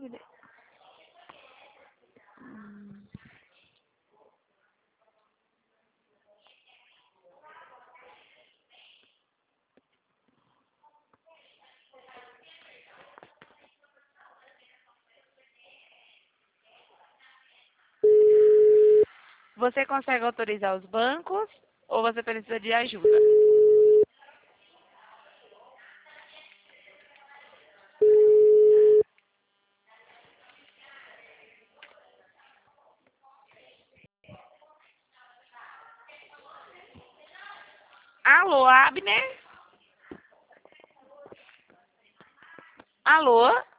Cadê? Você consegue autorizar os bancos ou você precisa de ajuda? Alô, Abner? Alô?